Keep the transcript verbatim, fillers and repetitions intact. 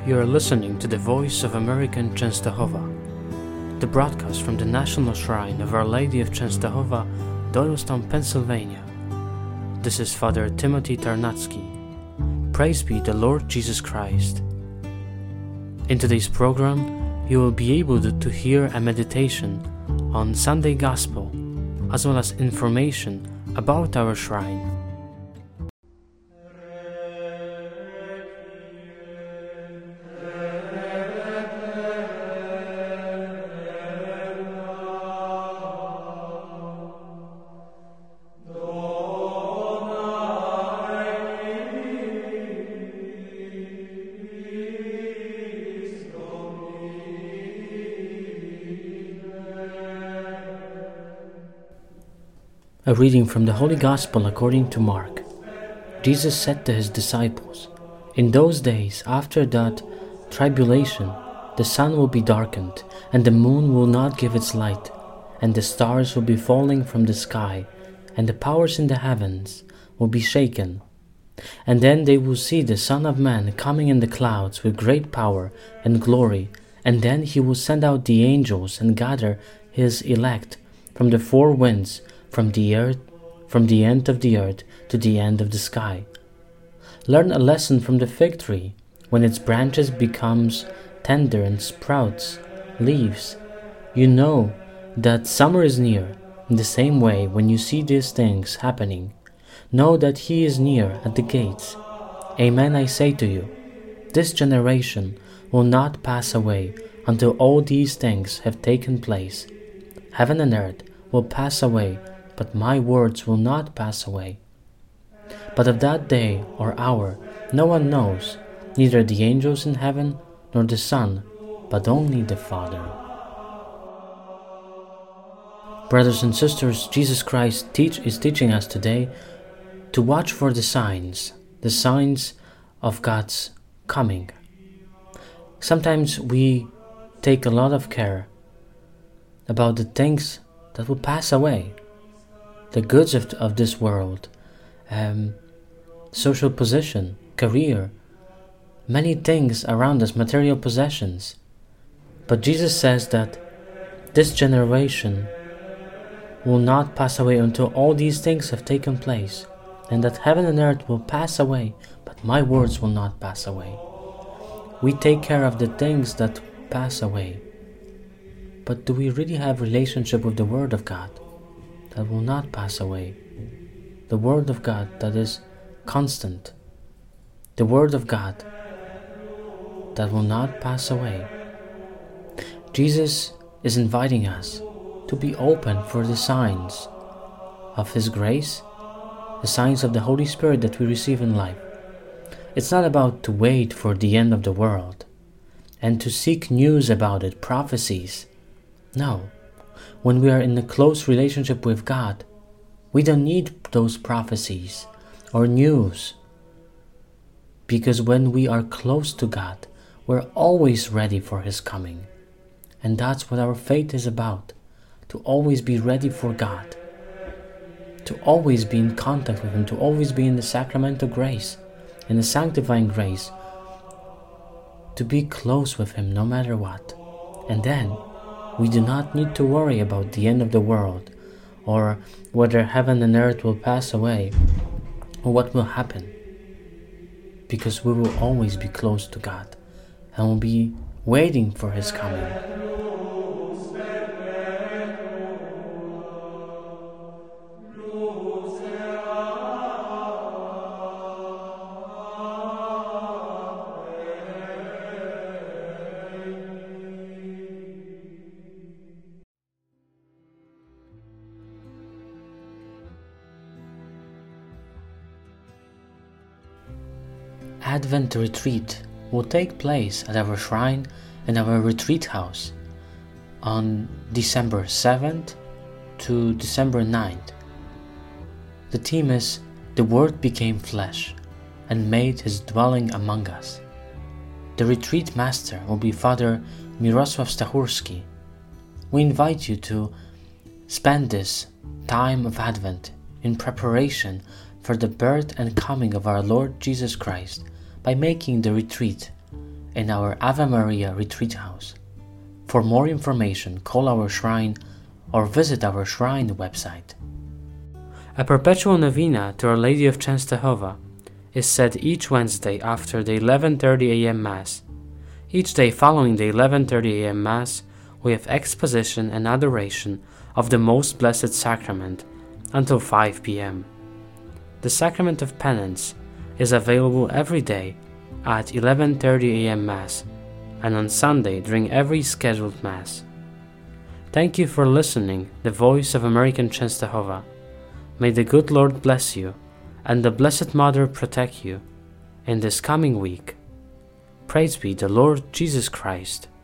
You are listening to the Voice of American Częstochowa, the broadcast from the National Shrine of Our Lady of Częstochowa, Doylestown, Pennsylvania. This is Father Timothy Tarnacki. Praise be the Lord Jesus Christ. In today's program, you will be able to, to hear a meditation on Sunday Gospel, as well as information about our shrine. A reading from the Holy Gospel according to Mark. Jesus said to his disciples, "In those days, after that tribulation, the sun will be darkened, and the moon will not give its light, and the stars will be falling from the sky, and the powers in the heavens will be shaken. And then they will see the Son of Man coming in the clouds with great power and glory, and then he will send out the angels and gather his elect from the four winds, from the earth, from the end of the earth to the end of the sky. Learn a lesson from the fig tree. When its branches becomes tender and sprouts leaves, you know that summer is near. In the same way, when you see these things happening, know that he is near at the gates. Amen, I say to you, this generation will not pass away until all these things have taken place. Heaven and earth will pass away, but my words will not pass away. But of that day or hour no one knows, neither the angels in heaven nor the Son, but only the Father." Brothers and sisters, Jesus Christ teach, is teaching us today to watch for the signs, the signs of God's coming. Sometimes we take a lot of care about the things that will pass away, the goods of, of this world, um, social position, career, many things around us, material possessions. But Jesus says that this generation will not pass away until all these things have taken place, and that heaven and earth will pass away, but my words will not pass away. We take care of the things that pass away, but do we really have relationship with the Word of God that will not pass away? The Word of God that is constant. The Word of God that will not pass away. Jesus is inviting us to be open for the signs of His grace, the signs of the Holy Spirit that we receive in life. It's not about to wait for the end of the world and to seek news about it, prophecies. No. When we are in a close relationship with God, we don't need those prophecies or news. Because when we are close to God, we're always ready for His coming. And that's what our faith is about. To always be ready for God. To always be in contact with Him. To always be in the sacramental grace, in the sanctifying grace. To be close with Him no matter what. And then we do not need to worry about the end of the world, or whether heaven and earth will pass away, or what will happen. Because we will always be close to God, and will be waiting for His coming. Advent retreat will take place at our shrine in our retreat house on December seventh to December ninth. The theme is "The Word became flesh and made His dwelling among us." The retreat master will be Father Mirosław Stachurski. We invite you to spend this time of Advent in preparation for the birth and coming of our Lord Jesus Christ by making the retreat in our Ave Maria Retreat House. For more information, call our shrine or visit our shrine website. A perpetual novena to Our Lady of Częstochowa is said each Wednesday after the eleven thirty a m Mass. Each day following the eleven thirty a m Mass, we have exposition and adoration of the Most Blessed Sacrament until five p m The Sacrament of Penance is available every day at eleven thirty a m Mass and on Sunday during every scheduled Mass. Thank you for listening, the voice of American Częstochowa. May the good Lord bless you and the Blessed Mother protect you in this coming week. Praise be the Lord Jesus Christ.